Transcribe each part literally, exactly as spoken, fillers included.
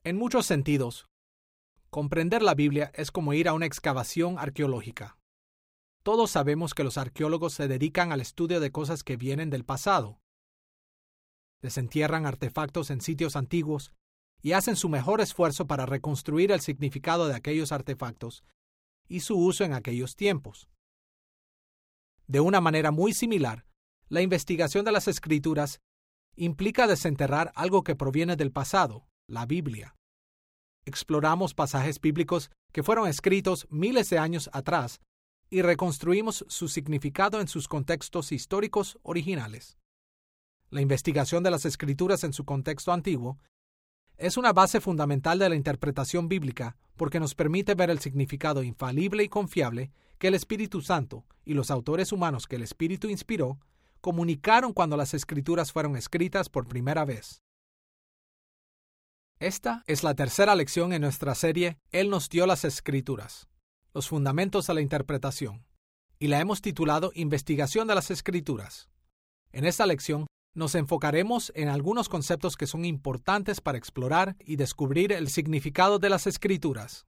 En muchos sentidos, comprender la Biblia es como ir a una excavación arqueológica. Todos sabemos que los arqueólogos se dedican al estudio de cosas que vienen del pasado. Desentierran artefactos en sitios antiguos y hacen su mejor esfuerzo para reconstruir el significado de aquellos artefactos y su uso en aquellos tiempos. De una manera muy similar, la investigación de las Escrituras implica desenterrar algo que proviene del pasado, la Biblia. Exploramos pasajes bíblicos que fueron escritos miles de años atrás y reconstruimos su significado en sus contextos históricos originales. La investigación de las Escrituras en su contexto antiguo es una base fundamental de la interpretación bíblica porque nos permite ver el significado infalible y confiable que el Espíritu Santo y los autores humanos que el Espíritu inspiró comunicaron cuando las Escrituras fueron escritas por primera vez. Esta es la tercera lección en nuestra serie Él nos dio las Escrituras, los fundamentos de la interpretación, y la hemos titulado Investigación de las Escrituras. En esta lección nos enfocaremos en algunos conceptos que son importantes para explorar y descubrir el significado de las Escrituras.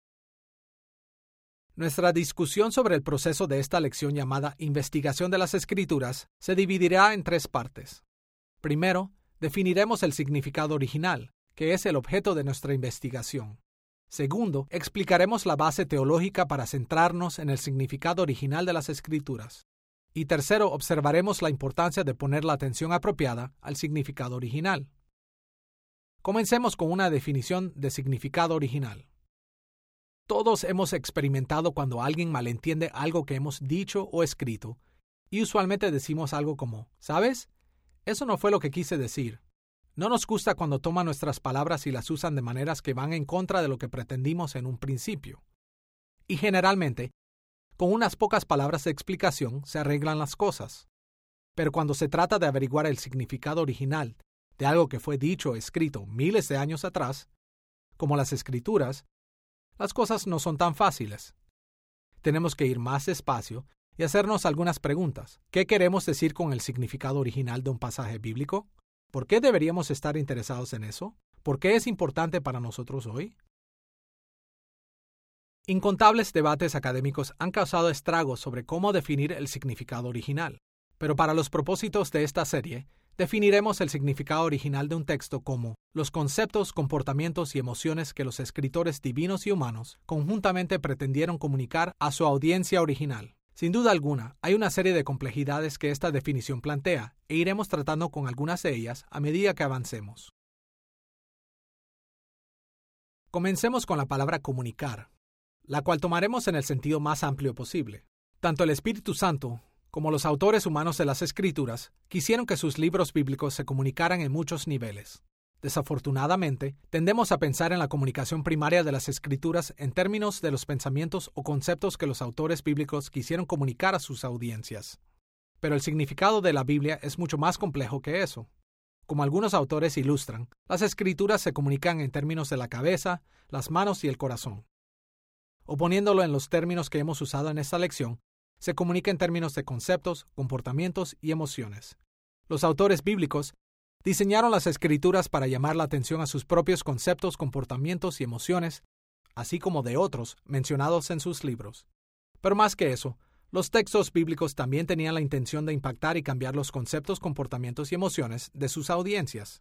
Nuestra discusión sobre el proceso de esta lección llamada Investigación de las Escrituras se dividirá en tres partes. Primero, definiremos el significado original, que es el objeto de nuestra investigación. Segundo, explicaremos la base teológica para centrarnos en el significado original de las Escrituras. Y tercero, observaremos la importancia de poner la atención apropiada al significado original. Comencemos con una definición de significado original. Todos hemos experimentado cuando alguien malentiende algo que hemos dicho o escrito, y usualmente decimos algo como, ¿sabes? Eso no fue lo que quise decir. No nos gusta cuando toman nuestras palabras y las usan de maneras que van en contra de lo que pretendimos en un principio. Y generalmente, con unas pocas palabras de explicación se arreglan las cosas. Pero cuando se trata de averiguar el significado original de algo que fue dicho o escrito miles de años atrás, como las Escrituras, las cosas no son tan fáciles. Tenemos que ir más despacio y hacernos algunas preguntas. ¿Qué queremos decir con el significado original de un pasaje bíblico? ¿Por qué deberíamos estar interesados en eso? ¿Por qué es importante para nosotros hoy? Incontables debates académicos han causado estragos sobre cómo definir el significado original, pero para los propósitos de esta serie, definiremos el significado original de un texto como los conceptos, comportamientos y emociones que los escritores divinos y humanos conjuntamente pretendieron comunicar a su audiencia original. Sin duda alguna, hay una serie de complejidades que esta definición plantea, e iremos tratando con algunas de ellas a medida que avancemos. Comencemos con la palabra comunicar, la cual tomaremos en el sentido más amplio posible. Tanto el Espíritu Santo como los autores humanos de las Escrituras quisieron que sus libros bíblicos se comunicaran en muchos niveles. Desafortunadamente, tendemos a pensar en la comunicación primaria de las Escrituras en términos de los pensamientos o conceptos que los autores bíblicos quisieron comunicar a sus audiencias. Pero el significado de la Biblia es mucho más complejo que eso. Como algunos autores ilustran, las Escrituras se comunican en términos de la cabeza, las manos y el corazón. O poniéndolo en los términos que hemos usado en esta lección, se comunica en términos de conceptos, comportamientos y emociones. Los autores bíblicos diseñaron las Escrituras para llamar la atención a sus propios conceptos, comportamientos y emociones, así como de otros mencionados en sus libros. Pero más que eso, los textos bíblicos también tenían la intención de impactar y cambiar los conceptos, comportamientos y emociones de sus audiencias.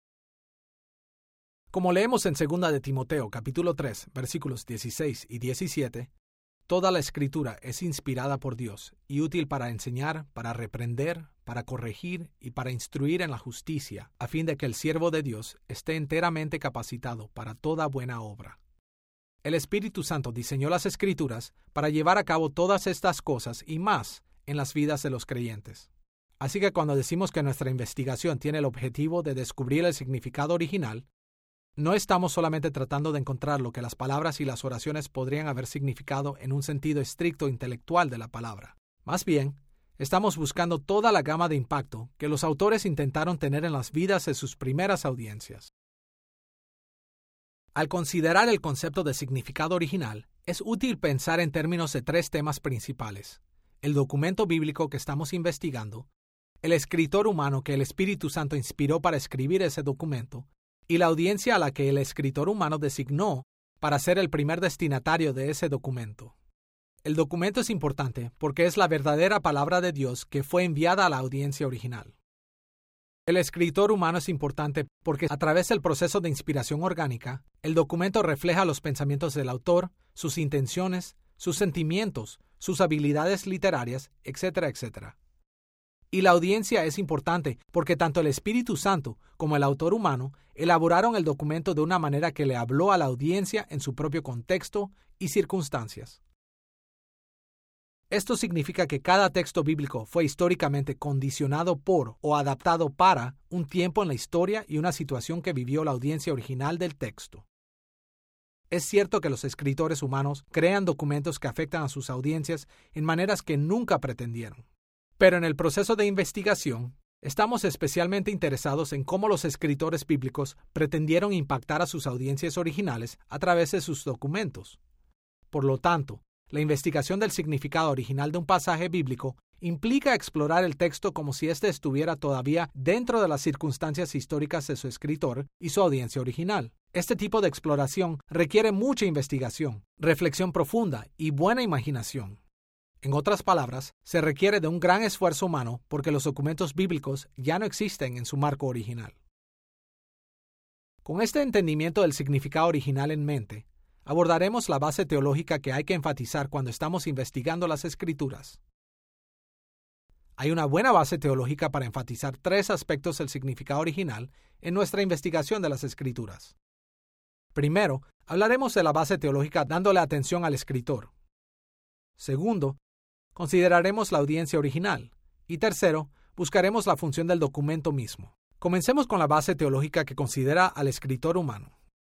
Como leemos en segunda de Timoteo, capítulo tres, versículos dieciséis y diecisiete, toda la Escritura es inspirada por Dios y útil para enseñar, para reprender, para corregir y para instruir en la justicia, a fin de que el siervo de Dios esté enteramente capacitado para toda buena obra. El Espíritu Santo diseñó las Escrituras para llevar a cabo todas estas cosas y más en las vidas de los creyentes. Así que cuando decimos que nuestra investigación tiene el objetivo de descubrir el significado original, no estamos solamente tratando de encontrar lo que las palabras y las oraciones podrían haber significado en un sentido estricto intelectual de la palabra. Más bien, estamos buscando toda la gama de impacto que los autores intentaron tener en las vidas de sus primeras audiencias. Al considerar el concepto de significado original, es útil pensar en términos de tres temas principales: el documento bíblico que estamos investigando, el escritor humano que el Espíritu Santo inspiró para escribir ese documento, y la audiencia a la que el escritor humano designó para ser el primer destinatario de ese documento. El documento es importante porque es la verdadera palabra de Dios que fue enviada a la audiencia original. El escritor humano es importante porque a través del proceso de inspiración orgánica, el documento refleja los pensamientos del autor, sus intenciones, sus sentimientos, sus habilidades literarias, etcétera, etcétera. Y la audiencia es importante porque tanto el Espíritu Santo como el autor humano elaboraron el documento de una manera que le habló a la audiencia en su propio contexto y circunstancias. Esto significa que cada texto bíblico fue históricamente condicionado por o adaptado para un tiempo en la historia y una situación que vivió la audiencia original del texto. Es cierto que los escritores humanos crean documentos que afectan a sus audiencias en maneras que nunca pretendieron. Pero en el proceso de investigación, estamos especialmente interesados en cómo los escritores bíblicos pretendieron impactar a sus audiencias originales a través de sus documentos. Por lo tanto, la investigación del significado original de un pasaje bíblico implica explorar el texto como si éste estuviera todavía dentro de las circunstancias históricas de su escritor y su audiencia original. Este tipo de exploración requiere mucha investigación, reflexión profunda y buena imaginación. En otras palabras, se requiere de un gran esfuerzo humano porque los documentos bíblicos ya no existen en su marco original. Con este entendimiento del significado original en mente, abordaremos la base teológica que hay que enfatizar cuando estamos investigando las Escrituras. Hay una buena base teológica para enfatizar tres aspectos del significado original en nuestra investigación de las Escrituras. Primero, hablaremos de la base teológica dándole atención al escritor. Segundo, consideraremos la audiencia original. Y tercero, buscaremos la función del documento mismo. Comencemos con la base teológica que considera al escritor humano.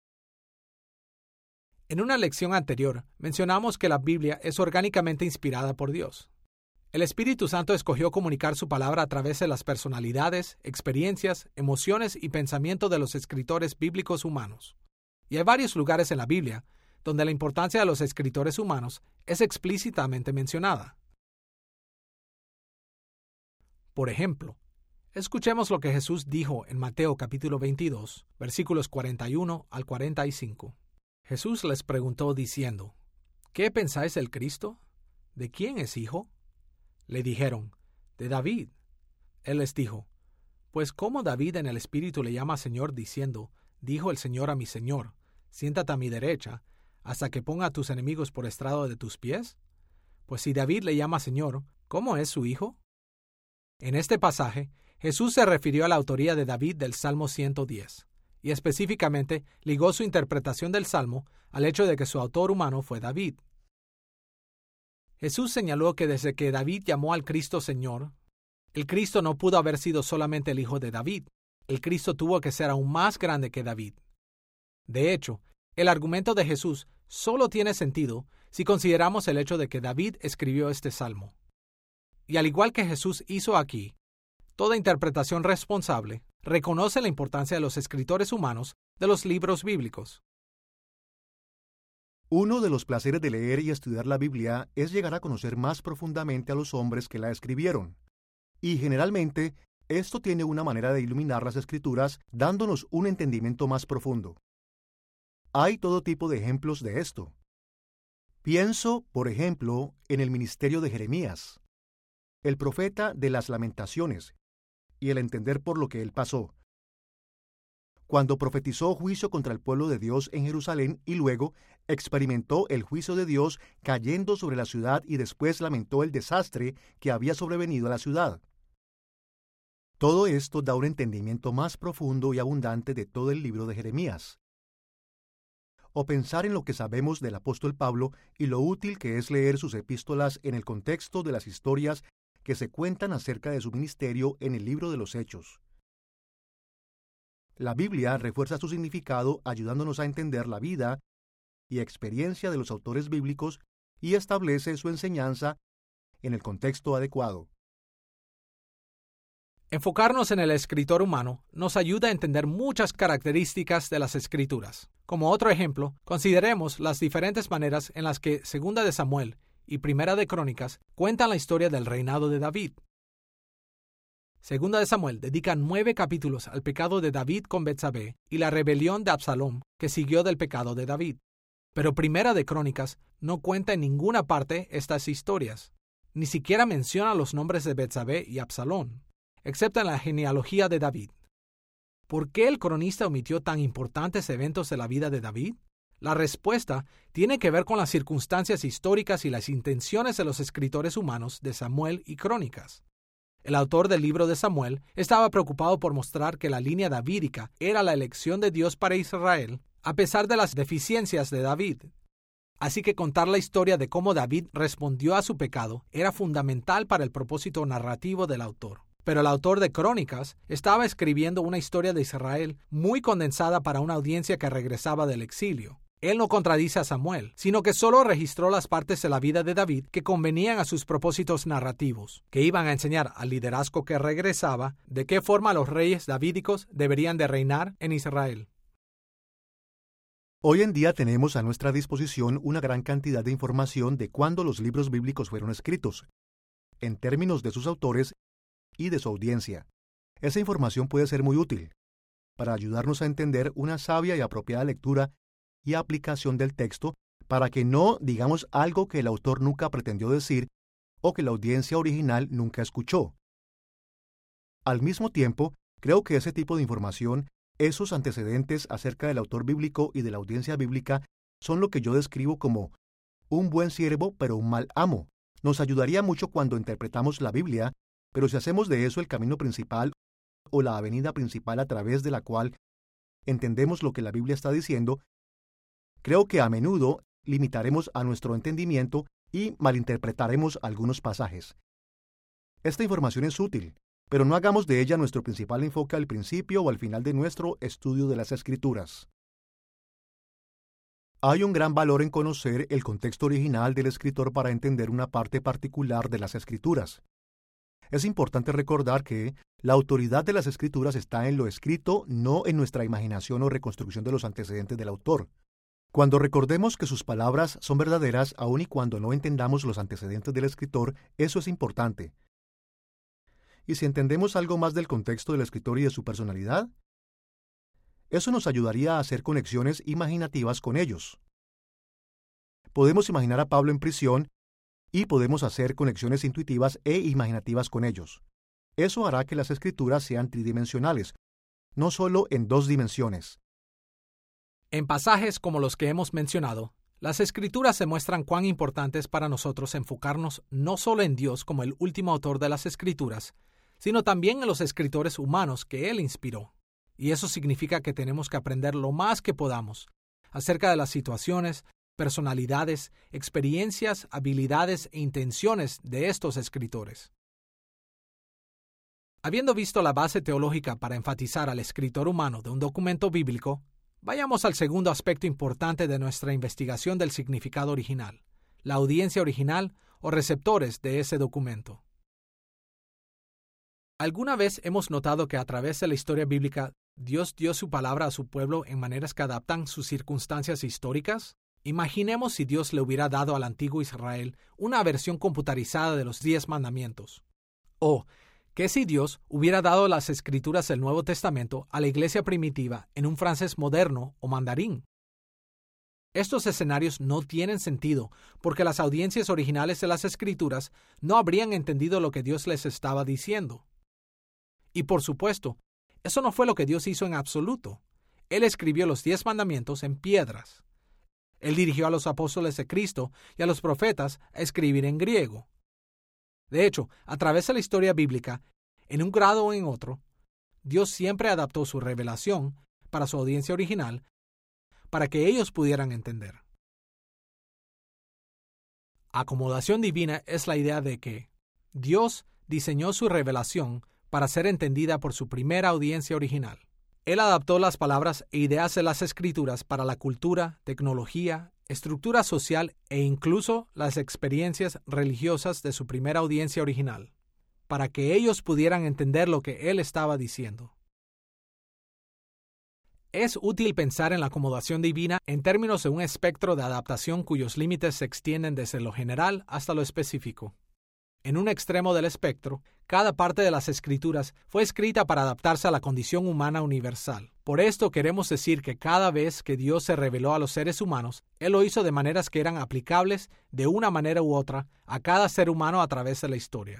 En una lección anterior, mencionamos que la Biblia es orgánicamente inspirada por Dios. El Espíritu Santo escogió comunicar su palabra a través de las personalidades, experiencias, emociones y pensamiento de los escritores bíblicos humanos. Y hay varios lugares en la Biblia donde la importancia de los escritores humanos es explícitamente mencionada. Por ejemplo, escuchemos lo que Jesús dijo en Mateo capítulo veintidós, versículos cuarenta y uno al cuarenta y cinco. Jesús les preguntó diciendo, ¿qué pensáis del Cristo? ¿De quién es hijo? Le dijeron, de David. Él les dijo, pues ¿cómo David en el Espíritu le llama Señor diciendo, dijo el Señor a mi Señor, siéntate a mi derecha, hasta que ponga a tus enemigos por estrado de tus pies? Pues si David le llama Señor, ¿cómo es su hijo? En este pasaje, Jesús se refirió a la autoría de David del Salmo ciento diez. Y específicamente ligó su interpretación del Salmo al hecho de que su autor humano fue David. Jesús señaló que desde que David llamó al Cristo Señor, el Cristo no pudo haber sido solamente el hijo de David, el Cristo tuvo que ser aún más grande que David. De hecho, el argumento de Jesús solo tiene sentido si consideramos el hecho de que David escribió este Salmo. Y al igual que Jesús hizo aquí, toda interpretación responsable reconoce la importancia de los escritores humanos de los libros bíblicos. Uno de los placeres de leer y estudiar la Biblia es llegar a conocer más profundamente a los hombres que la escribieron. Y generalmente, esto tiene una manera de iluminar las Escrituras dándonos un entendimiento más profundo. Hay todo tipo de ejemplos de esto. Pienso, por ejemplo, en el ministerio de Jeremías, el profeta de las Lamentaciones, y el entender por lo que él pasó. Cuando profetizó juicio contra el pueblo de Dios en Jerusalén y luego experimentó el juicio de Dios cayendo sobre la ciudad y después lamentó el desastre que había sobrevenido a la ciudad. Todo esto da un entendimiento más profundo y abundante de todo el libro de Jeremías. O pensar en lo que sabemos del apóstol Pablo y lo útil que es leer sus epístolas en el contexto de las historias que se cuentan acerca de su ministerio en el libro de los Hechos. La Biblia refuerza su significado ayudándonos a entender la vida y experiencia de los autores bíblicos y establece su enseñanza en el contexto adecuado. Enfocarnos en el escritor humano nos ayuda a entender muchas características de las Escrituras. Como otro ejemplo, consideremos las diferentes maneras en las que Segunda de Samuel y Primera de Crónicas cuentan la historia del reinado de David. Segunda de Samuel dedica nueve capítulos al pecado de David con Betsabé y la rebelión de Absalom que siguió del pecado de David. Pero Primera de Crónicas no cuenta en ninguna parte estas historias. Ni siquiera menciona los nombres de Betsabé y Absalom, excepto en la genealogía de David. ¿Por qué el cronista omitió tan importantes eventos de la vida de David? La respuesta tiene que ver con las circunstancias históricas y las intenciones de los escritores humanos de Samuel y Crónicas. El autor del libro de Samuel estaba preocupado por mostrar que la línea davídica era la elección de Dios para Israel, a pesar de las deficiencias de David. Así que contar la historia de cómo David respondió a su pecado era fundamental para el propósito narrativo del autor. Pero el autor de Crónicas estaba escribiendo una historia de Israel muy condensada para una audiencia que regresaba del exilio. Él no contradice a Samuel, sino que solo registró las partes de la vida de David que convenían a sus propósitos narrativos, que iban a enseñar al liderazgo que regresaba de qué forma los reyes davídicos deberían de reinar en Israel. Hoy en día tenemos a nuestra disposición una gran cantidad de información de cuándo los libros bíblicos fueron escritos, en términos de sus autores y de su audiencia. Esa información puede ser muy útil para ayudarnos a entender una sabia y apropiada lectura y aplicación del texto para que no digamos algo que el autor nunca pretendió decir o que la audiencia original nunca escuchó. Al mismo tiempo, creo que ese tipo de información, esos antecedentes acerca del autor bíblico y de la audiencia bíblica, son lo que yo describo como un buen siervo pero un mal amo. Nos ayudaría mucho cuando interpretamos la Biblia, pero si hacemos de eso el camino principal o la avenida principal a través de la cual entendemos lo que la Biblia está diciendo, creo que a menudo limitaremos a nuestro entendimiento y malinterpretaremos algunos pasajes. Esta información es útil, pero no hagamos de ella nuestro principal enfoque al principio o al final de nuestro estudio de las Escrituras. Hay un gran valor en conocer el contexto original del escritor para entender una parte particular de las Escrituras. Es importante recordar que la autoridad de las Escrituras está en lo escrito, no en nuestra imaginación o reconstrucción de los antecedentes del autor. Cuando recordemos que sus palabras son verdaderas, aun y cuando no entendamos los antecedentes del escritor, eso es importante. Y si entendemos algo más del contexto del escritor y de su personalidad, eso nos ayudaría a hacer conexiones imaginativas con ellos. Podemos imaginar a Pablo en prisión y podemos hacer conexiones intuitivas e imaginativas con ellos. Eso hará que las escrituras sean tridimensionales, no solo en dos dimensiones. En pasajes como los que hemos mencionado, las Escrituras se muestran cuán importantes para nosotros enfocarnos no solo en Dios como el último autor de las Escrituras, sino también en los escritores humanos que Él inspiró. Y eso significa que tenemos que aprender lo más que podamos acerca de las situaciones, personalidades, experiencias, habilidades e intenciones de estos escritores. Habiendo visto la base teológica para enfatizar al escritor humano de un documento bíblico, vayamos al segundo aspecto importante de nuestra investigación del significado original, la audiencia original o receptores de ese documento. ¿Alguna vez hemos notado que a través de la historia bíblica Dios dio su palabra a su pueblo en maneras que adaptan sus circunstancias históricas? Imaginemos si Dios le hubiera dado al antiguo Israel una versión computarizada de los diez mandamientos. O, ¿qué si Dios hubiera dado las escrituras del Nuevo Testamento a la iglesia primitiva en un francés moderno o mandarín? Estos escenarios no tienen sentido porque las audiencias originales de las escrituras no habrían entendido lo que Dios les estaba diciendo. Y por supuesto, eso no fue lo que Dios hizo en absoluto. Él escribió los diez mandamientos en piedras. Él dirigió a los apóstoles de Cristo y a los profetas a escribir en griego. De hecho, a través de la historia bíblica, en un grado o en otro, Dios siempre adaptó su revelación para su audiencia original para que ellos pudieran entender. Acomodación divina es la idea de que Dios diseñó su revelación para ser entendida por su primera audiencia original. Él adaptó las palabras e ideas de las Escrituras para la cultura, tecnología, estructura social e incluso las experiencias religiosas de su primera audiencia original, para que ellos pudieran entender lo que Él estaba diciendo. Es útil pensar en la acomodación divina en términos de un espectro de adaptación cuyos límites se extienden desde lo general hasta lo específico. En un extremo del espectro, cada parte de las Escrituras fue escrita para adaptarse a la condición humana universal. Por esto queremos decir que cada vez que Dios se reveló a los seres humanos, Él lo hizo de maneras que eran aplicables de una manera u otra a cada ser humano a través de la historia.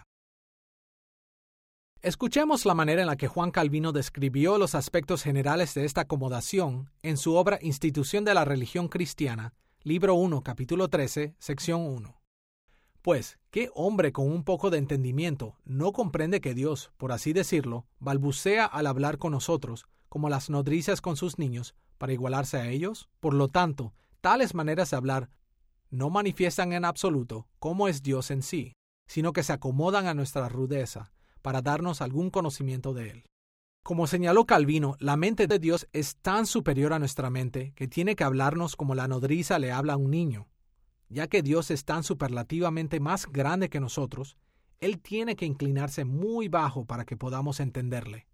Escuchemos la manera en la que Juan Calvino describió los aspectos generales de esta acomodación en su obra Institución de la Religión Cristiana, libro uno, capítulo trece, sección uno. Pues, ¿qué hombre con un poco de entendimiento no comprende que Dios, por así decirlo, balbucea al hablar con nosotros, como las nodrizas con sus niños, para igualarse a ellos? Por lo tanto, tales maneras de hablar no manifiestan en absoluto cómo es Dios en sí, sino que se acomodan a nuestra rudeza, para darnos algún conocimiento de Él. Como señaló Calvino, la mente de Dios es tan superior a nuestra mente que tiene que hablarnos como la nodriza le habla a un niño. Ya que Dios es tan superlativamente más grande que nosotros, Él tiene que inclinarse muy bajo para que podamos entenderle.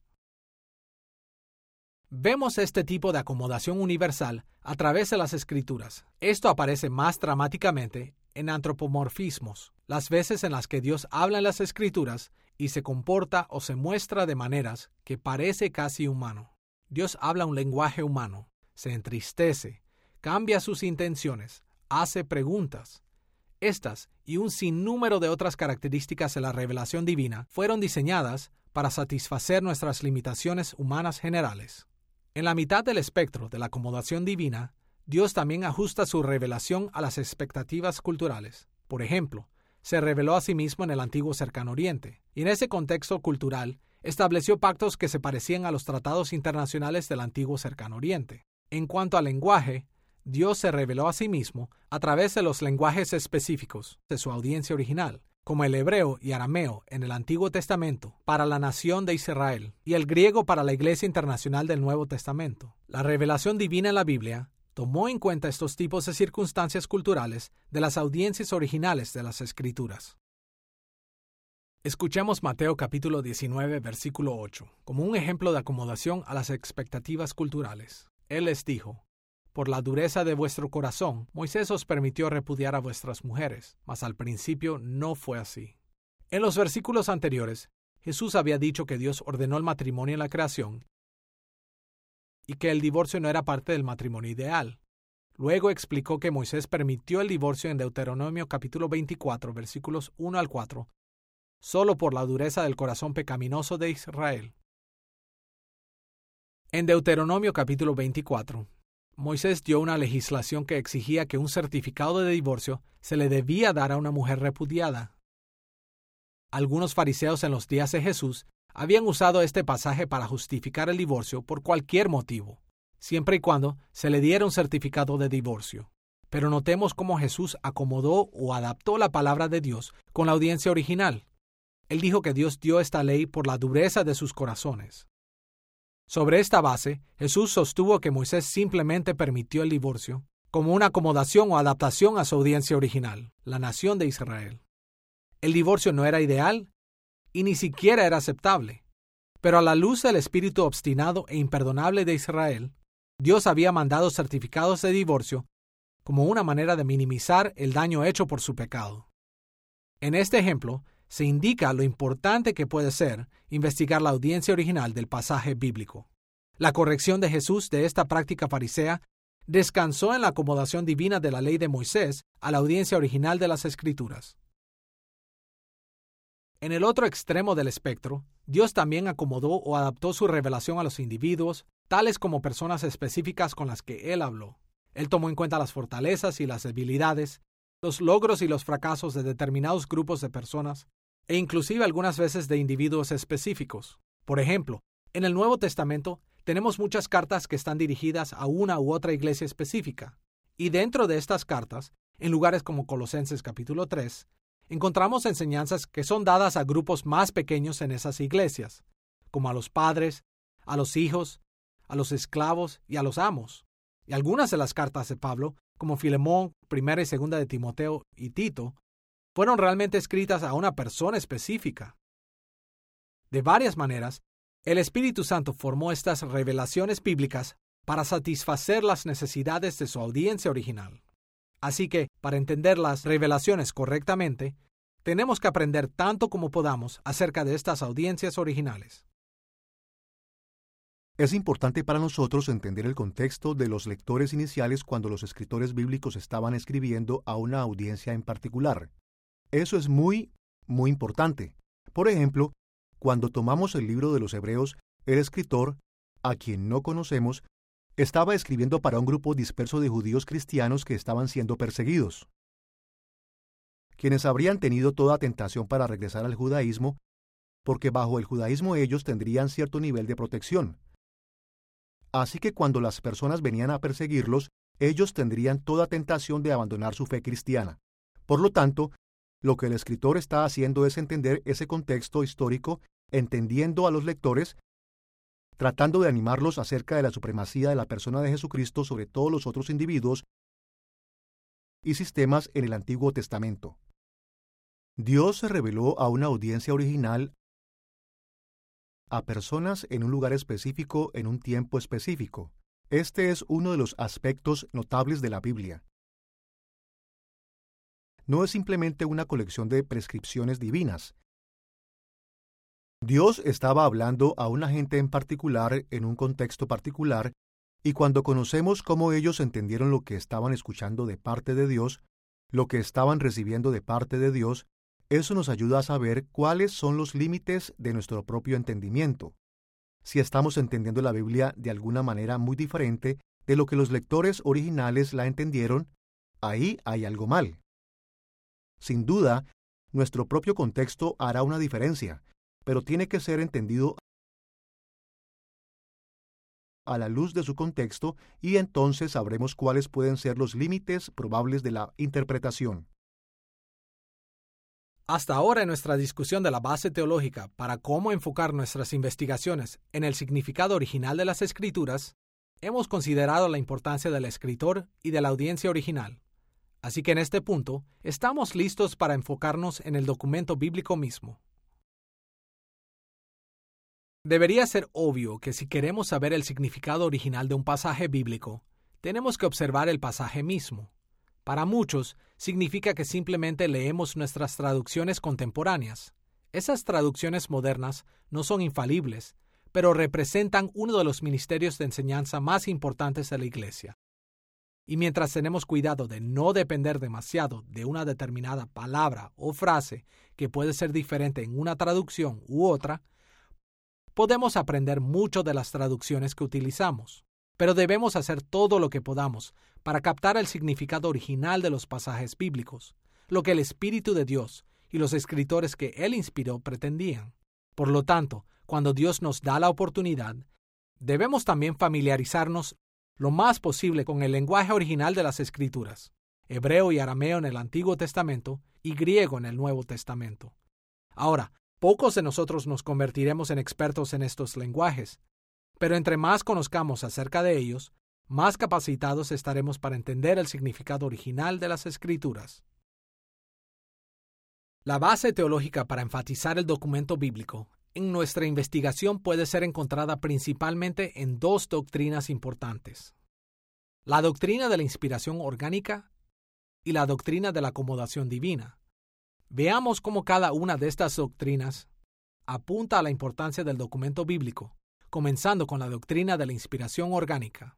Vemos este tipo de acomodación universal a través de las Escrituras. Esto aparece más dramáticamente en antropomorfismos, las veces en las que Dios habla en las Escrituras y se comporta o se muestra de maneras que parece casi humano. Dios habla un lenguaje humano, se entristece, cambia sus intenciones, hace preguntas. Estas y un sinnúmero de otras características de la revelación divina fueron diseñadas para satisfacer nuestras limitaciones humanas generales. En la mitad del espectro de la acomodación divina, Dios también ajusta su revelación a las expectativas culturales. Por ejemplo, se reveló a sí mismo en el antiguo Cercano Oriente, y en ese contexto cultural estableció pactos que se parecían a los tratados internacionales del antiguo Cercano Oriente. En cuanto al lenguaje, Dios se reveló a sí mismo a través de los lenguajes específicos de su audiencia original, como el hebreo y arameo en el Antiguo Testamento para la nación de Israel y el griego para la Iglesia Internacional del Nuevo Testamento. La revelación divina en la Biblia tomó en cuenta estos tipos de circunstancias culturales de las audiencias originales de las Escrituras. Escuchemos Mateo capítulo diecinueve, versículo ocho, como un ejemplo de acomodación a las expectativas culturales. Él les dijo: Por la dureza de vuestro corazón, Moisés os permitió repudiar a vuestras mujeres, mas al principio no fue así. En los versículos anteriores, Jesús había dicho que Dios ordenó el matrimonio en la creación y que el divorcio no era parte del matrimonio ideal. Luego explicó que Moisés permitió el divorcio en Deuteronomio capítulo veinticuatro, versículos uno al cuatro, solo por la dureza del corazón pecaminoso de Israel. En Deuteronomio capítulo veinticuatro, Moisés dio una legislación que exigía que un certificado de divorcio se le debía dar a una mujer repudiada. Algunos fariseos en los días de Jesús habían usado este pasaje para justificar el divorcio por cualquier motivo, siempre y cuando se le diera un certificado de divorcio. Pero notemos cómo Jesús acomodó o adaptó la palabra de Dios con la audiencia original. Él dijo que Dios dio esta ley por la dureza de sus corazones. Sobre esta base, Jesús sostuvo que Moisés simplemente permitió el divorcio como una acomodación o adaptación a su audiencia original, la nación de Israel. El divorcio no era ideal y ni siquiera era aceptable, pero a la luz del espíritu obstinado e imperdonable de Israel, Dios había mandado certificados de divorcio como una manera de minimizar el daño hecho por su pecado. En este ejemplo, se indica lo importante que puede ser investigar la audiencia original del pasaje bíblico. La corrección de Jesús de esta práctica farisea descansó en la acomodación divina de la ley de Moisés a la audiencia original de las Escrituras. En el otro extremo del espectro, Dios también acomodó o adaptó su revelación a los individuos, tales como personas específicas con las que Él habló. Él tomó en cuenta las fortalezas y las debilidades, los logros y los fracasos de determinados grupos de personas, e inclusive algunas veces de individuos específicos. Por ejemplo, en el Nuevo Testamento tenemos muchas cartas que están dirigidas a una u otra iglesia específica, y dentro de estas cartas, en lugares como Colosenses capítulo tres, encontramos enseñanzas que son dadas a grupos más pequeños en esas iglesias, como a los padres, a los hijos, a los esclavos y a los amos. Y algunas de las cartas de Pablo, como Filemón, Primera y Segunda de Timoteo y Tito, fueron realmente escritas a una persona específica. De varias maneras, el Espíritu Santo formó estas revelaciones bíblicas para satisfacer las necesidades de su audiencia original. Así que, para entender las revelaciones correctamente, tenemos que aprender tanto como podamos acerca de estas audiencias originales. Es importante para nosotros entender el contexto de los lectores iniciales cuando los escritores bíblicos estaban escribiendo a una audiencia en particular. Eso es muy, muy importante. Por ejemplo, cuando tomamos el libro de los Hebreos, el escritor, a quien no conocemos, estaba escribiendo para un grupo disperso de judíos cristianos que estaban siendo perseguidos, quienes habrían tenido toda tentación para regresar al judaísmo, porque bajo el judaísmo ellos tendrían cierto nivel de protección. Así que cuando las personas venían a perseguirlos, ellos tendrían toda tentación de abandonar su fe cristiana. Por lo tanto, lo que el escritor está haciendo es entender ese contexto histórico, entendiendo a los lectores, tratando de animarlos acerca de la supremacía de la persona de Jesucristo sobre todos los otros individuos y sistemas en el Antiguo Testamento. Dios se reveló a una audiencia original, a personas en un lugar específico en un tiempo específico. Este es uno de los aspectos notables de la Biblia. No es simplemente una colección de prescripciones divinas. Dios estaba hablando a una gente en particular en un contexto particular, y cuando conocemos cómo ellos entendieron lo que estaban escuchando de parte de Dios, lo que estaban recibiendo de parte de Dios, eso nos ayuda a saber cuáles son los límites de nuestro propio entendimiento. Si estamos entendiendo la Biblia de alguna manera muy diferente de lo que los lectores originales la entendieron, ahí hay algo mal. Sin duda, nuestro propio contexto hará una diferencia, pero tiene que ser entendido a la luz de su contexto y entonces sabremos cuáles pueden ser los límites probables de la interpretación. Hasta ahora en nuestra discusión de la base teológica para cómo enfocar nuestras investigaciones en el significado original de las Escrituras, hemos considerado la importancia del escritor y de la audiencia original. Así que en este punto, estamos listos para enfocarnos en el documento bíblico mismo. Debería ser obvio que si queremos saber el significado original de un pasaje bíblico, tenemos que observar el pasaje mismo. Para muchos, significa que simplemente leemos nuestras traducciones contemporáneas. Esas traducciones modernas no son infalibles, pero representan uno de los ministerios de enseñanza más importantes de la Iglesia. Y mientras tenemos cuidado de no depender demasiado de una determinada palabra o frase que puede ser diferente en una traducción u otra, podemos aprender mucho de las traducciones que utilizamos, pero debemos hacer todo lo que podamos para captar el significado original de los pasajes bíblicos, lo que el Espíritu de Dios y los escritores que Él inspiró pretendían. Por lo tanto, cuando Dios nos da la oportunidad, debemos también familiarizarnos lo más posible con el lenguaje original de las Escrituras, hebreo y arameo en el Antiguo Testamento y griego en el Nuevo Testamento. Ahora, pocos de nosotros nos convertiremos en expertos en estos lenguajes, pero entre más conozcamos acerca de ellos, más capacitados estaremos para entender el significado original de las Escrituras. La base teológica para enfatizar el documento bíblico en nuestra investigación puede ser encontrada principalmente en dos doctrinas importantes: la doctrina de la inspiración orgánica y la doctrina de la acomodación divina. Veamos cómo cada una de estas doctrinas apunta a la importancia del documento bíblico, comenzando con la doctrina de la inspiración orgánica.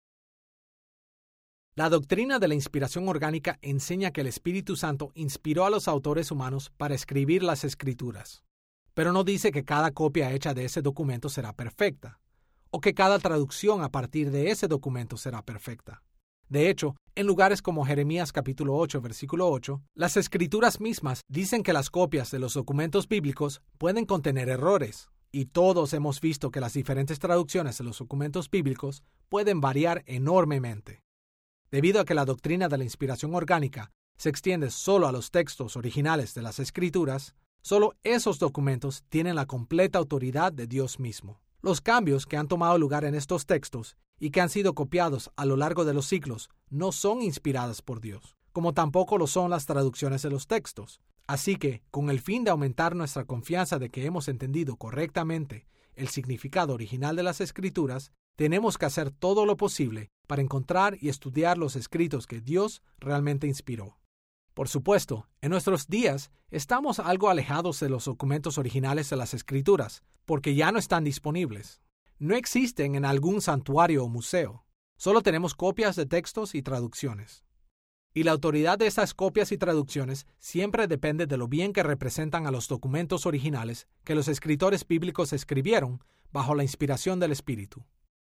La doctrina de la inspiración orgánica enseña que el Espíritu Santo inspiró a los autores humanos para escribir las Escrituras, pero no dice que cada copia hecha de ese documento será perfecta, o que cada traducción a partir de ese documento será perfecta. De hecho, en lugares como Jeremías capítulo ocho, versículo ocho, las Escrituras mismas dicen que las copias de los documentos bíblicos pueden contener errores, y todos hemos visto que las diferentes traducciones de los documentos bíblicos pueden variar enormemente. Debido a que la doctrina de la inspiración orgánica se extiende solo a los textos originales de las Escrituras, solo esos documentos tienen la completa autoridad de Dios mismo. Los cambios que han tomado lugar en estos textos y que han sido copiados a lo largo de los siglos no son inspiradas por Dios, como tampoco lo son las traducciones de los textos. Así que, con el fin de aumentar nuestra confianza de que hemos entendido correctamente el significado original de las Escrituras, tenemos que hacer todo lo posible para encontrar y estudiar los escritos que Dios realmente inspiró. Por supuesto, en nuestros días estamos algo alejados de los documentos originales de las Escrituras, porque ya no están disponibles. No existen en algún santuario o museo. Solo tenemos copias de textos y traducciones. Y la autoridad de esas copias y traducciones siempre depende de lo bien que representan a los documentos originales que los escritores bíblicos escribieron bajo la inspiración del Espíritu.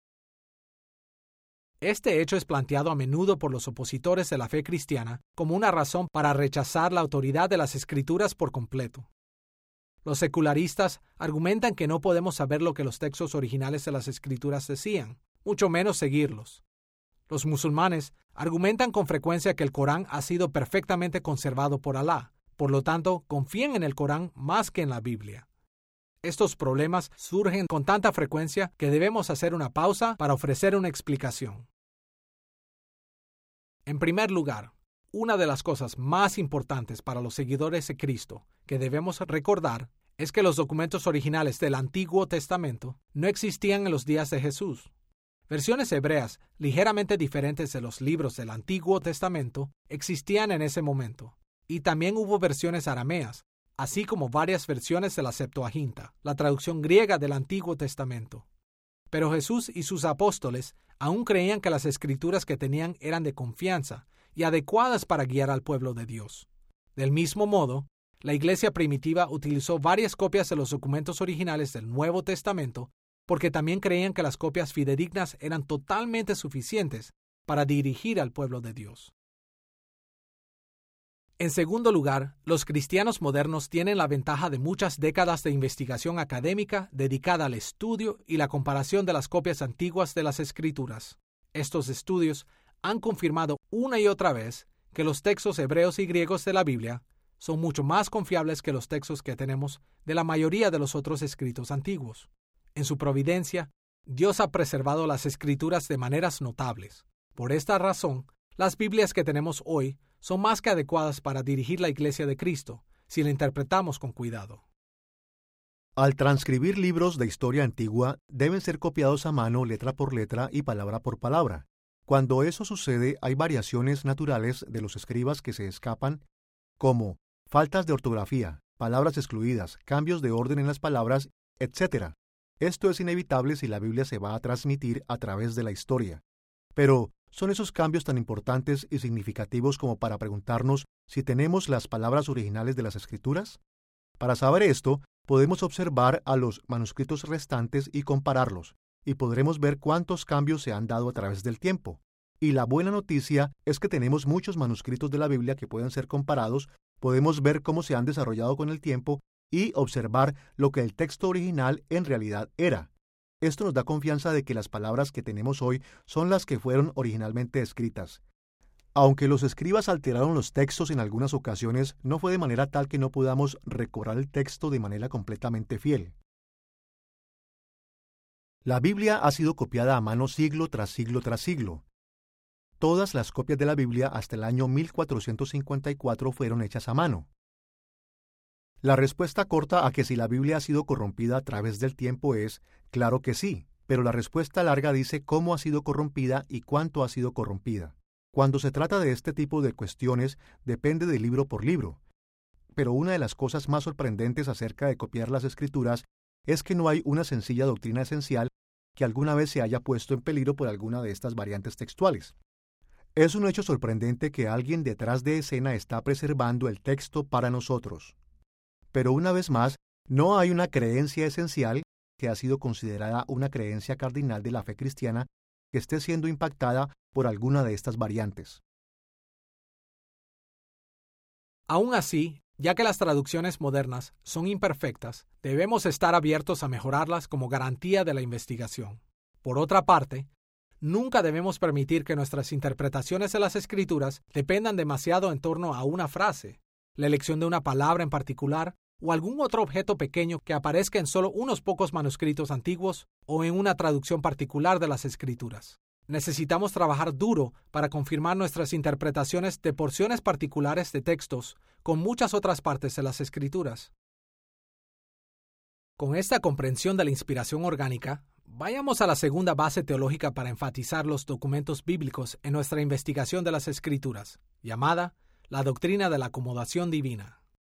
Este hecho es planteado a menudo por los opositores de la fe cristiana como una razón para rechazar la autoridad de las Escrituras por completo. Los secularistas argumentan que no podemos saber lo que los textos originales de las Escrituras decían, mucho menos seguirlos. Los musulmanes argumentan con frecuencia que el Corán ha sido perfectamente conservado por Alá, por lo tanto confían en el Corán más que en la Biblia. Estos problemas surgen con tanta frecuencia que debemos hacer una pausa para ofrecer una explicación. En primer lugar, una de las cosas más importantes para los seguidores de Cristo que debemos recordar es que los documentos originales del Antiguo Testamento no existían en los días de Jesús. Versiones hebreas ligeramente diferentes de los libros del Antiguo Testamento existían en ese momento, y también hubo versiones arameas, así como varias versiones de la Septuaginta, la traducción griega del Antiguo Testamento. Pero Jesús y sus apóstoles aún creían que las escrituras que tenían eran de confianza y adecuadas para guiar al pueblo de Dios. Del mismo modo, la iglesia primitiva utilizó varias copias de los documentos originales del Nuevo Testamento porque también creían que las copias fidedignas eran totalmente suficientes para dirigir al pueblo de Dios. En segundo lugar, los cristianos modernos tienen la ventaja de muchas décadas de investigación académica dedicada al estudio y la comparación de las copias antiguas de las Escrituras. Estos estudios han confirmado una y otra vez que los textos hebreos y griegos de la Biblia son mucho más confiables que los textos que tenemos de la mayoría de los otros escritos antiguos. En su providencia, Dios ha preservado las Escrituras de maneras notables. Por esta razón, las Biblias que tenemos hoy son más que adecuadas para dirigir la Iglesia de Cristo, si la interpretamos con cuidado. Al transcribir libros de historia antigua, deben ser copiados a mano letra por letra y palabra por palabra. Cuando eso sucede, hay variaciones naturales de los escribas que se escapan, como faltas de ortografía, palabras excluidas, cambios de orden en las palabras, etcétera. Esto es inevitable si la Biblia se va a transmitir a través de la historia. Pero, ¿son esos cambios tan importantes y significativos como para preguntarnos si tenemos las palabras originales de las Escrituras? Para saber esto, podemos observar a los manuscritos restantes y compararlos, y podremos ver cuántos cambios se han dado a través del tiempo. Y la buena noticia es que tenemos muchos manuscritos de la Biblia que pueden ser comparados, podemos ver cómo se han desarrollado con el tiempo y observar lo que el texto original en realidad era. Esto nos da confianza de que las palabras que tenemos hoy son las que fueron originalmente escritas. Aunque los escribas alteraron los textos en algunas ocasiones, no fue de manera tal que no podamos recobrar el texto de manera completamente fiel. La Biblia ha sido copiada a mano siglo tras siglo tras siglo. Todas las copias de la Biblia hasta el año mil cuatrocientos cincuenta y cuatro fueron hechas a mano. La respuesta corta a que si la Biblia ha sido corrompida a través del tiempo es, claro que sí, pero la respuesta larga dice cómo ha sido corrompida y cuánto ha sido corrompida. Cuando se trata de este tipo de cuestiones, depende de libro por libro. Pero una de las cosas más sorprendentes acerca de copiar las Escrituras es que no hay una sencilla doctrina esencial que alguna vez se haya puesto en peligro por alguna de estas variantes textuales. Es un hecho sorprendente que alguien detrás de escena está preservando el texto para nosotros. Pero una vez más, no hay una creencia esencial que ha sido considerada una creencia cardinal de la fe cristiana que esté siendo impactada por alguna de estas variantes. Aún así, ya que las traducciones modernas son imperfectas, debemos estar abiertos a mejorarlas como garantía de la investigación. Por otra parte, nunca debemos permitir que nuestras interpretaciones de las Escrituras dependan demasiado en torno a una frase, la elección de una palabra en particular, o algún otro objeto pequeño que aparezca en solo unos pocos manuscritos antiguos o en una traducción particular de las Escrituras. Necesitamos trabajar duro para confirmar nuestras interpretaciones de porciones particulares de textos con muchas otras partes de las Escrituras. Con esta comprensión de la inspiración orgánica, vayamos a la segunda base teológica para enfatizar los documentos bíblicos en nuestra investigación de las Escrituras, llamada la doctrina de la acomodación divina.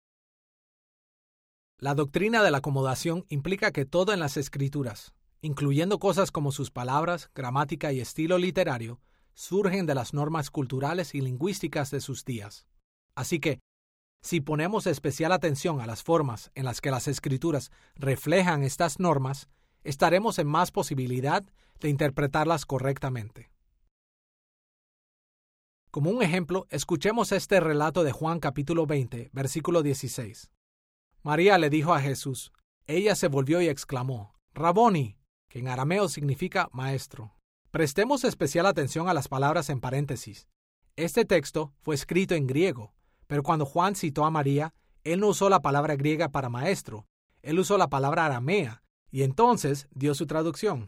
La doctrina de la acomodación implica que todo en las Escrituras, incluyendo cosas como sus palabras, gramática y estilo literario, surgen de las normas culturales y lingüísticas de sus días. Así que, si ponemos especial atención a las formas en las que las Escrituras reflejan estas normas, estaremos en más posibilidad de interpretarlas correctamente. Como un ejemplo, escuchemos este relato de Juan capítulo veinte, versículo dieciséis. María le dijo a Jesús, ella se volvió y exclamó, Raboni, que en arameo significa maestro. Prestemos especial atención a las palabras en paréntesis. Este texto fue escrito en griego, pero cuando Juan citó a María, él no usó la palabra griega para maestro, él usó la palabra aramea, y entonces dio su traducción.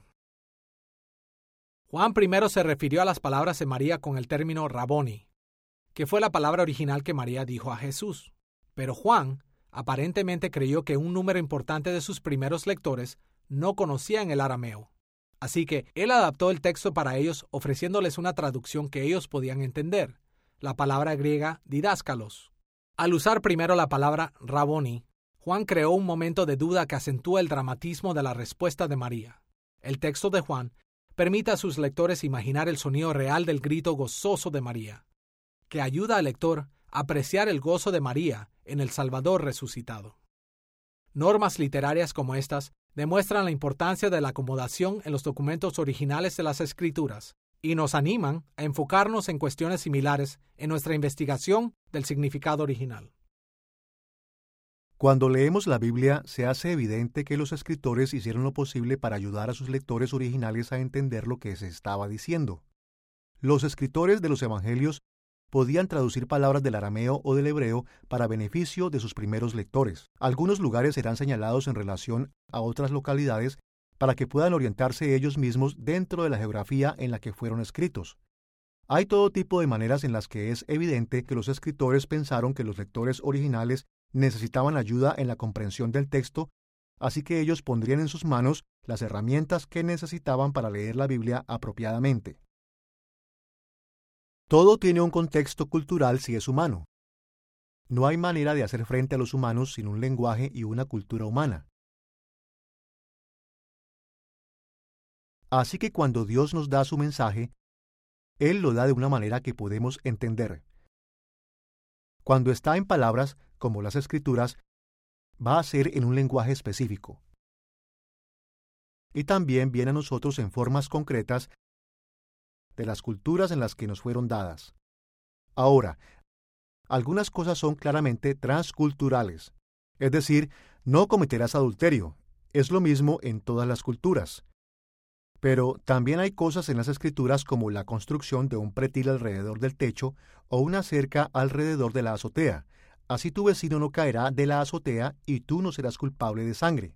Juan primero se refirió a las palabras de María con el término Raboni, que fue la palabra original que María dijo a Jesús. Pero Juan aparentemente creyó que un número importante de sus primeros lectores no conocían el arameo. Así que él adaptó el texto para ellos ofreciéndoles una traducción que ellos podían entender, la palabra griega didáskalos. Al usar primero la palabra Raboni, Juan creó un momento de duda que acentúa el dramatismo de la respuesta de María. El texto de Juan permite a sus lectores imaginar el sonido real del grito gozoso de María, que ayuda al lector a apreciar el gozo de María en el Salvador resucitado. Normas literarias como estas demuestran la importancia de la acomodación en los documentos originales de las Escrituras y nos animan a enfocarnos en cuestiones similares en nuestra investigación del significado original. Cuando leemos la Biblia, se hace evidente que los escritores hicieron lo posible para ayudar a sus lectores originales a entender lo que se estaba diciendo. Los escritores de los Evangelios podían traducir palabras del arameo o del hebreo para beneficio de sus primeros lectores. Algunos lugares serán señalados en relación a otras localidades para que puedan orientarse ellos mismos dentro de la geografía en la que fueron escritos. Hay todo tipo de maneras en las que es evidente que los escritores pensaron que los lectores originales necesitaban ayuda en la comprensión del texto, así que ellos pondrían en sus manos las herramientas que necesitaban para leer la Biblia apropiadamente. Todo tiene un contexto cultural si es humano. No hay manera de hacer frente a los humanos sin un lenguaje y una cultura humana. Así que cuando Dios nos da su mensaje, Él lo da de una manera que podemos entender. Cuando está en palabras, como las Escrituras, va a ser en un lenguaje específico. Y también viene a nosotros en formas concretas de las culturas en las que nos fueron dadas. Ahora, algunas cosas son claramente transculturales, es decir, no cometerás adulterio, es lo mismo en todas las culturas. Pero también hay cosas en las Escrituras como la construcción de un pretil alrededor del techo o una cerca alrededor de la azotea. Así tu vecino no caerá de la azotea y tú no serás culpable de sangre.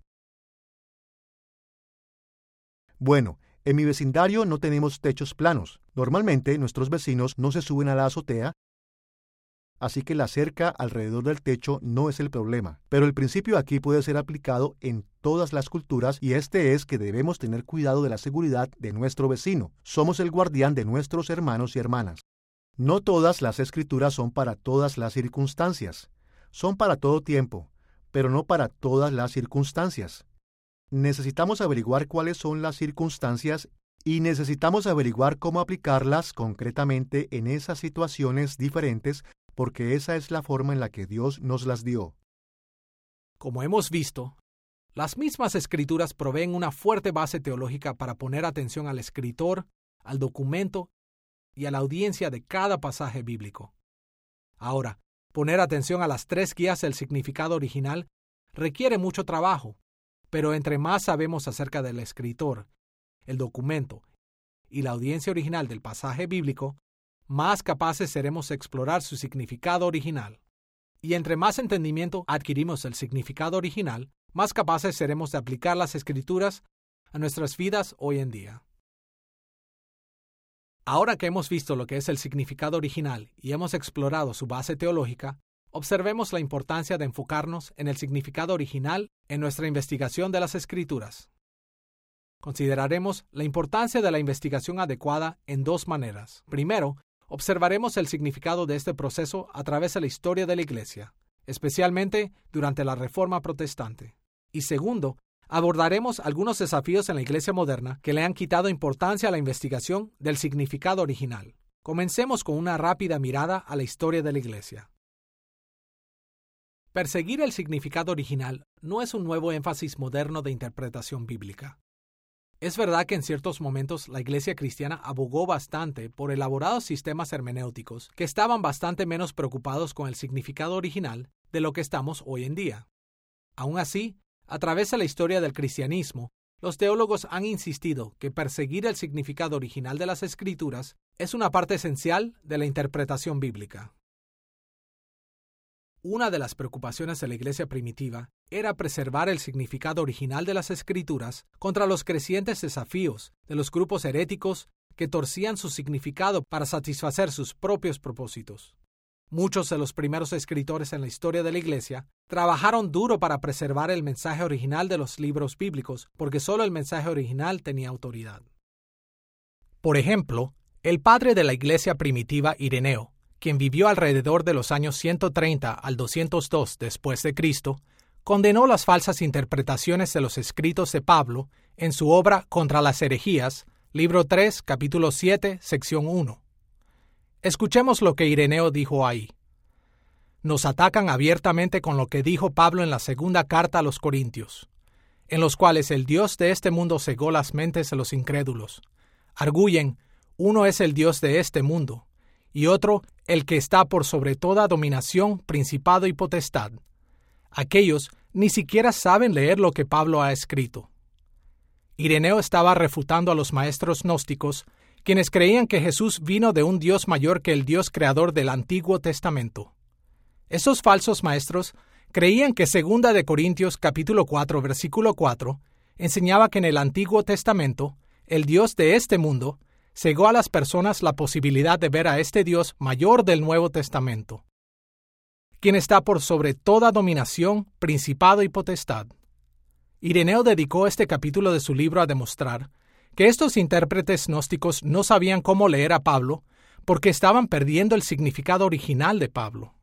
Bueno, en mi vecindario no tenemos techos planos. Normalmente nuestros vecinos no se suben a la azotea, así que la cerca alrededor del techo no es el problema. Pero el principio aquí puede ser aplicado en todas las culturas y este es que debemos tener cuidado de la seguridad de nuestro vecino. Somos el guardián de nuestros hermanos y hermanas. No todas las Escrituras son para todas las circunstancias. Son para todo tiempo, pero no para todas las circunstancias. Necesitamos averiguar cuáles son las circunstancias y necesitamos averiguar cómo aplicarlas concretamente en esas situaciones diferentes, porque esa es la forma en la que Dios nos las dio. Como hemos visto, las mismas Escrituras proveen una fuerte base teológica para poner atención al escritor, al documento y a la audiencia de cada pasaje bíblico. Ahora, poner atención a las tres guías del significado original requiere mucho trabajo, pero entre más sabemos acerca del escritor, el documento y la audiencia original del pasaje bíblico, más capaces seremos de explorar su significado original. Y entre más entendimiento adquirimos del significado original, más capaces seremos de aplicar las Escrituras a nuestras vidas hoy en día. Ahora que hemos visto lo que es el significado original y hemos explorado su base teológica, observemos la importancia de enfocarnos en el significado original en nuestra investigación de las Escrituras. Consideraremos la importancia de la investigación adecuada en dos maneras. Primero, observaremos el significado de este proceso a través de la historia de la Iglesia, especialmente durante la Reforma Protestante. Y segundo, abordaremos algunos desafíos en la Iglesia moderna que le han quitado importancia a la investigación del significado original. Comencemos con una rápida mirada a la historia de la Iglesia. Perseguir el significado original no es un nuevo énfasis moderno de interpretación bíblica. Es verdad que en ciertos momentos la Iglesia cristiana abogó bastante por elaborados sistemas hermenéuticos que estaban bastante menos preocupados con el significado original de lo que estamos hoy en día. Aún así, a través de la historia del cristianismo, los teólogos han insistido que perseguir el significado original de las Escrituras es una parte esencial de la interpretación bíblica. Una de las preocupaciones de la Iglesia primitiva era preservar el significado original de las Escrituras contra los crecientes desafíos de los grupos heréticos que torcían su significado para satisfacer sus propios propósitos. Muchos de los primeros escritores en la historia de la Iglesia trabajaron duro para preservar el mensaje original de los libros bíblicos, porque solo el mensaje original tenía autoridad. Por ejemplo, el padre de la Iglesia primitiva, Ireneo, quien vivió alrededor de los años ciento treinta al doscientos dos después de Cristo, condenó las falsas interpretaciones de los escritos de Pablo en su obra Contra las herejías, libro tres, capítulo siete, sección uno. Escuchemos lo que Ireneo dijo ahí. Nos atacan abiertamente con lo que dijo Pablo en la segunda carta a los Corintios, en los cuales el Dios de este mundo cegó las mentes de los incrédulos. Arguyen, uno es el Dios de este mundo, y otro el que está por sobre toda dominación, principado y potestad. Aquellos ni siquiera saben leer lo que Pablo ha escrito. Ireneo estaba refutando a los maestros gnósticos, quienes creían que Jesús vino de un Dios mayor que el Dios creador del Antiguo Testamento. Esos falsos maestros creían que segunda de Corintios capítulo cuatro versículo cuatro enseñaba que en el Antiguo Testamento el Dios de este mundo cegó a las personas la posibilidad de ver a este Dios mayor del Nuevo Testamento, quien está por sobre toda dominación, principado y potestad. Ireneo dedicó este capítulo de su libro a demostrar que estos intérpretes gnósticos no sabían cómo leer a Pablo porque estaban perdiendo el significado original de Pablo.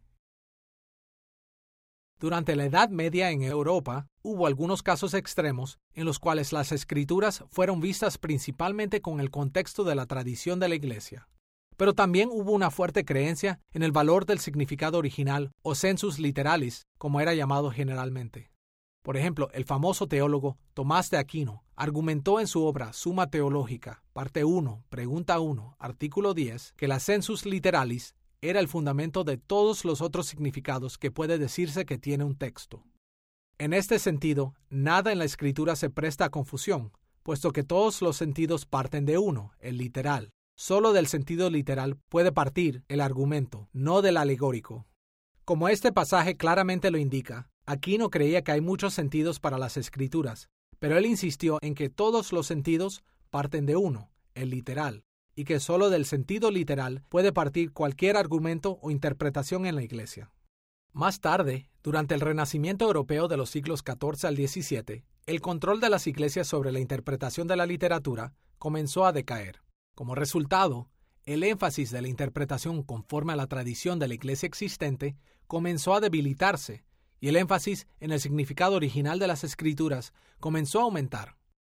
Durante la Edad Media en Europa, hubo algunos casos extremos en los cuales las Escrituras fueron vistas principalmente con el contexto de la tradición de la Iglesia. Pero también hubo una fuerte creencia en el valor del significado original o sensus literalis, como era llamado generalmente. Por ejemplo, el famoso teólogo Tomás de Aquino argumentó en su obra Summa Theologica, parte uno, pregunta uno, artículo diez, que la sensus literalis era el fundamento de todos los otros significados que puede decirse que tiene un texto. En este sentido, nada en la Escritura se presta a confusión, puesto que todos los sentidos parten de uno, el literal. Solo del sentido literal puede partir el argumento, no del alegórico. Como este pasaje claramente lo indica, Aquino creía que hay muchos sentidos para las Escrituras, pero él insistió en que todos los sentidos parten de uno, el literal, y que solo del sentido literal puede partir cualquier argumento o interpretación en la Iglesia. Más tarde, durante el Renacimiento europeo de los siglos catorce al diecisiete, el control de las iglesias sobre la interpretación de la literatura comenzó a decaer. Como resultado, el énfasis de la interpretación conforme a la tradición de la Iglesia existente comenzó a debilitarse, y el énfasis en el significado original de las Escrituras comenzó a aumentar.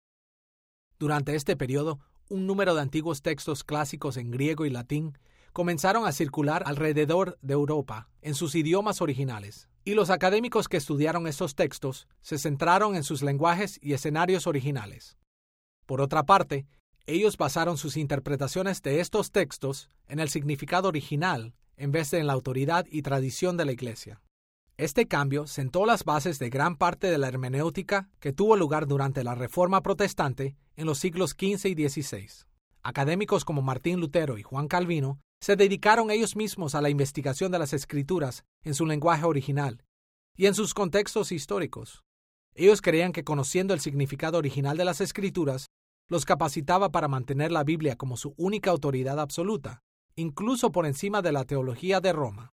Durante este periodo, un número de antiguos textos clásicos en griego y latín comenzaron a circular alrededor de Europa en sus idiomas originales, y los académicos que estudiaron estos textos se centraron en sus lenguajes y escenarios originales. Por otra parte, ellos basaron sus interpretaciones de estos textos en el significado original en vez de en la autoridad y tradición de la Iglesia. Este cambio sentó las bases de gran parte de la hermenéutica que tuvo lugar durante la Reforma Protestante en los siglos quince y dieciséis. Académicos como Martín Lutero y Juan Calvino se dedicaron ellos mismos a la investigación de las Escrituras en su lenguaje original y en sus contextos históricos. Ellos creían que conociendo el significado original de las Escrituras los capacitaba para mantener la Biblia como su única autoridad absoluta, incluso por encima de la teología de Roma.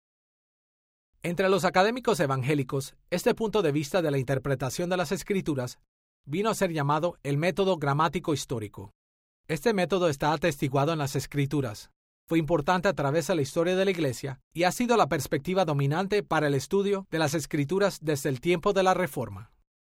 Entre los académicos evangélicos, este punto de vista de la interpretación de las Escrituras vino a ser llamado el método gramático histórico. Este método está atestiguado en las Escrituras. fue importante a través de la historia de la Iglesia y ha sido la perspectiva dominante para el estudio de las Escrituras desde el tiempo de la Reforma.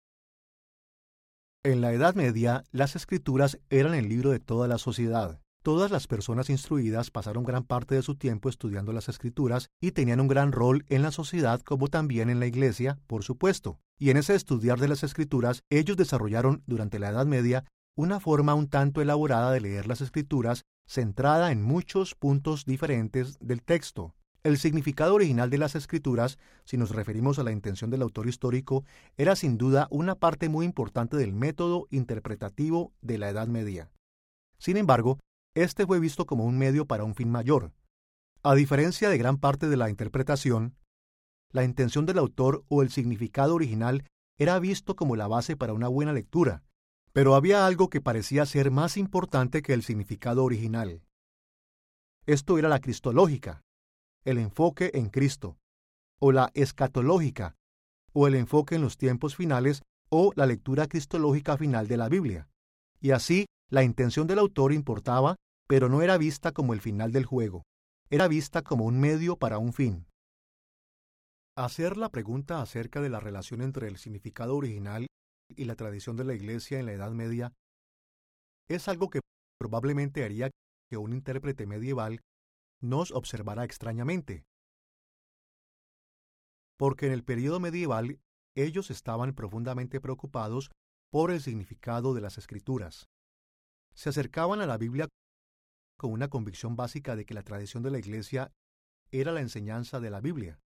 En la Edad Media, las Escrituras eran el libro de toda la sociedad. Todas las personas instruidas pasaron gran parte de su tiempo estudiando las Escrituras y tenían un gran rol en la sociedad como también en la Iglesia, por supuesto. Y en ese estudiar de las Escrituras, ellos desarrollaron durante la Edad Media una forma un tanto elaborada de leer las Escrituras, centrada en muchos puntos diferentes del texto. El significado original de las Escrituras, si nos referimos a la intención del autor histórico, era sin duda una parte muy importante del método interpretativo de la Edad Media. Sin embargo, este fue visto como un medio para un fin mayor. A diferencia de gran parte de la interpretación, la intención del autor o el significado original era visto como la base para una buena lectura, pero había algo que parecía ser más importante que el significado original. Esto era la cristológica, el enfoque en Cristo, o la escatológica, o el enfoque en los tiempos finales, o la lectura cristológica final de la Biblia. Y así, la intención del autor importaba, pero no era vista como el final del juego, era vista como un medio para un fin. Hacer la pregunta acerca de la relación entre el significado original y la tradición de la Iglesia en la Edad Media es algo que probablemente haría que un intérprete medieval nos observara extrañamente. Porque en el período medieval ellos estaban profundamente preocupados por el significado de las Escrituras. Se acercaban a la Biblia con una convicción básica de que la tradición de la Iglesia era la enseñanza de la Biblia.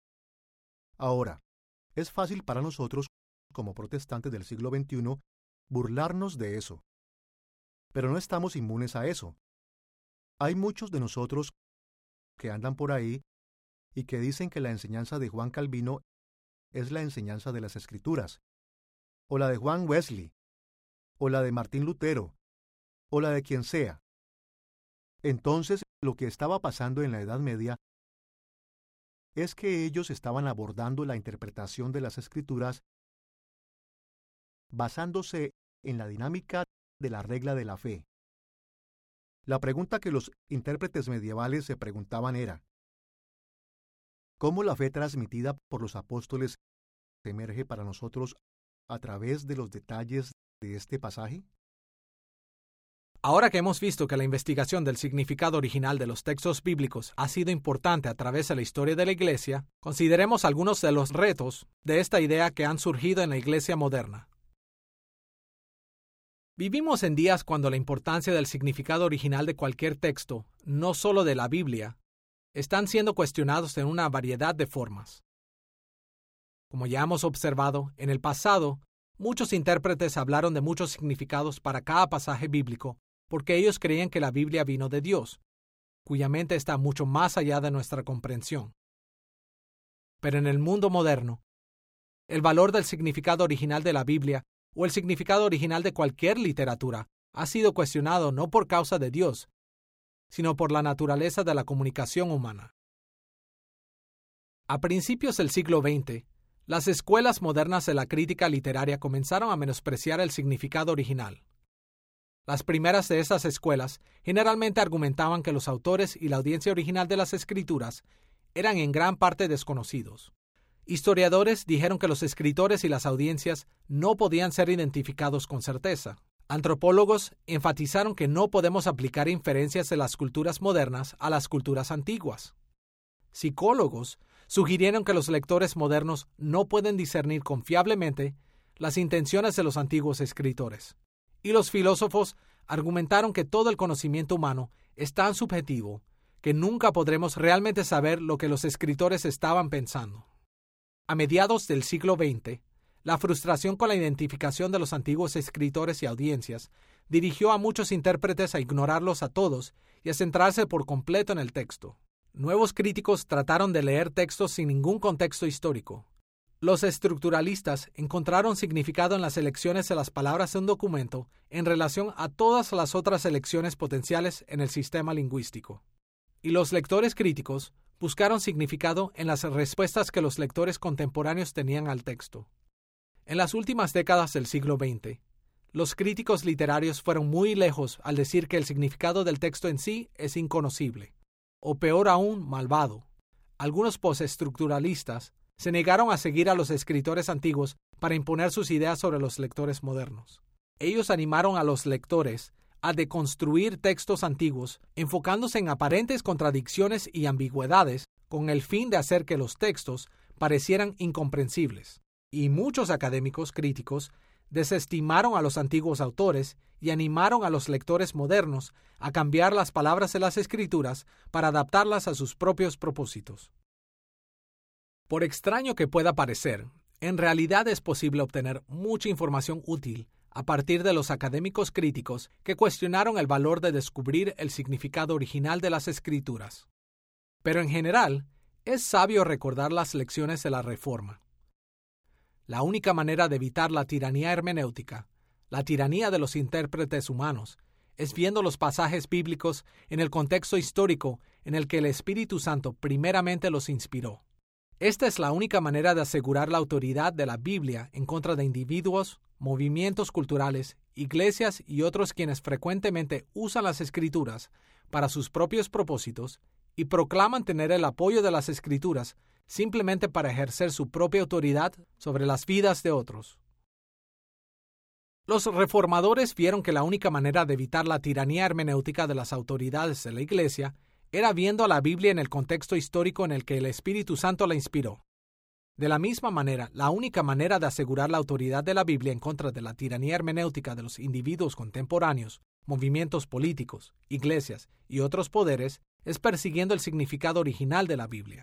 Ahora, es fácil para nosotros, como protestantes del siglo veintiuno, burlarnos de eso. Pero no estamos inmunes a eso. Hay muchos de nosotros que andan por ahí y que dicen que la enseñanza de Juan Calvino es la enseñanza de las Escrituras, o la de Juan Wesley, o la de Martín Lutero, o la de quien sea. Entonces, lo que estaba pasando en la Edad Media es que ellos estaban abordando la interpretación de las Escrituras basándose en la dinámica de la regla de la fe. La pregunta que los intérpretes medievales se preguntaban era: ¿cómo la fe transmitida por los apóstoles emerge para nosotros a través de los detalles de este pasaje? Ahora que hemos visto que la investigación del significado original de los textos bíblicos ha sido importante a través de la historia de la Iglesia, consideremos algunos de los retos de esta idea que han surgido en la Iglesia moderna. Vivimos en días cuando la importancia del significado original de cualquier texto, no solo de la Biblia, están siendo cuestionados en una variedad de formas. Como ya hemos observado, en el pasado, muchos intérpretes hablaron de muchos significados para cada pasaje bíblico, porque ellos creían que la Biblia vino de Dios, cuya mente está mucho más allá de nuestra comprensión. Pero en el mundo moderno, el valor del significado original de la Biblia o el significado original de cualquier literatura ha sido cuestionado no por causa de Dios, sino por la naturaleza de la comunicación humana. A principios del siglo veinte, las escuelas modernas de la crítica literaria comenzaron a menospreciar el significado original. Las primeras de esas escuelas generalmente argumentaban que los autores y la audiencia original de las Escrituras eran en gran parte desconocidos. Historiadores dijeron que los escritores y las audiencias no podían ser identificados con certeza. Antropólogos enfatizaron que no podemos aplicar inferencias de las culturas modernas a las culturas antiguas. Psicólogos sugirieron que los lectores modernos no pueden discernir confiablemente las intenciones de los antiguos escritores. Y los filósofos argumentaron que todo el conocimiento humano es tan subjetivo que nunca podremos realmente saber lo que los escritores estaban pensando. A mediados del siglo veinte, la frustración con la identificación de los antiguos escritores y audiencias dirigió a muchos intérpretes a ignorarlos a todos y a centrarse por completo en el texto. Nuevos críticos trataron de leer textos sin ningún contexto histórico. Los estructuralistas encontraron significado en las elecciones de las palabras de un documento en relación a todas las otras elecciones potenciales en el sistema lingüístico. Y los lectores críticos buscaron significado en las respuestas que los lectores contemporáneos tenían al texto. En las últimas décadas del siglo veinte, los críticos literarios fueron muy lejos al decir que el significado del texto en sí es inconocible. o peor aún, malvado. Algunos postestructuralistas se negaron a seguir a los escritores antiguos para imponer sus ideas sobre los lectores modernos. Ellos animaron a los lectores a deconstruir textos antiguos, enfocándose en aparentes contradicciones y ambigüedades con el fin de hacer que los textos parecieran incomprensibles. Y muchos académicos críticos desestimaron a los antiguos autores y animaron a los lectores modernos a cambiar las palabras de las Escrituras para adaptarlas a sus propios propósitos. Por extraño que pueda parecer, en realidad es posible obtener mucha información útil a partir de los académicos críticos que cuestionaron el valor de descubrir el significado original de las Escrituras. Pero en general, es sabio recordar las lecciones de la Reforma. La única manera de evitar la tiranía hermenéutica, la tiranía de los intérpretes humanos, es viendo los pasajes bíblicos en el contexto histórico en el que el Espíritu Santo primeramente los inspiró. Esta es la única manera de asegurar la autoridad de la Biblia en contra de individuos, movimientos culturales, iglesias y otros quienes frecuentemente usan las Escrituras para sus propios propósitos y proclaman tener el apoyo de las Escrituras simplemente para ejercer su propia autoridad sobre las vidas de otros. Los reformadores vieron que la única manera de evitar la tiranía hermenéutica de las autoridades de la Iglesia era viendo a la Biblia en el contexto histórico en el que el Espíritu Santo la inspiró. De la misma manera, la única manera de asegurar la autoridad de la Biblia en contra de la tiranía hermenéutica de los individuos contemporáneos, movimientos políticos, iglesias y otros poderes es persiguiendo el significado original de la Biblia.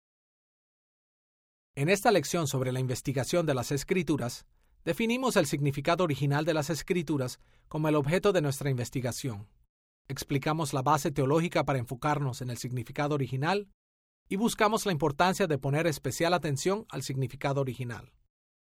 En esta lección sobre la investigación de las Escrituras, definimos el significado original de las Escrituras como el objeto de nuestra investigación. Explicamos la base teológica para enfocarnos en el significado original y buscamos la importancia de poner especial atención al significado original.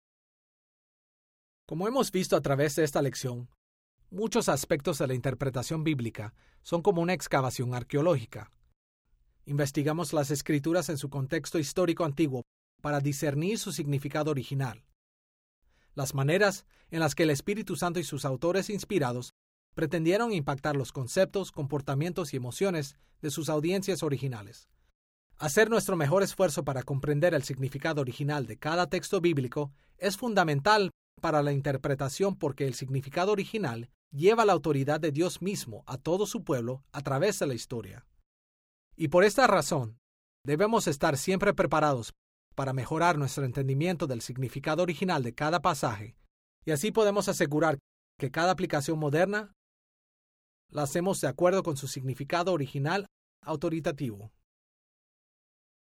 Como hemos visto a través de esta lección, muchos aspectos de la interpretación bíblica son como una excavación arqueológica. Investigamos las Escrituras en su contexto histórico antiguo para discernir su significado original. Las maneras en las que el Espíritu Santo y sus autores inspirados pretendieron impactar los conceptos, comportamientos y emociones de sus audiencias originales. Hacer nuestro mejor esfuerzo para comprender el significado original de cada texto bíblico es fundamental para la interpretación porque el significado original lleva la autoridad de Dios mismo a todo su pueblo a través de la historia. Y por esta razón, debemos estar siempre preparados para mejorar nuestro entendimiento del significado original de cada pasaje, y así podemos asegurar que cada aplicación moderna la hacemos de acuerdo con su significado original autoritativo.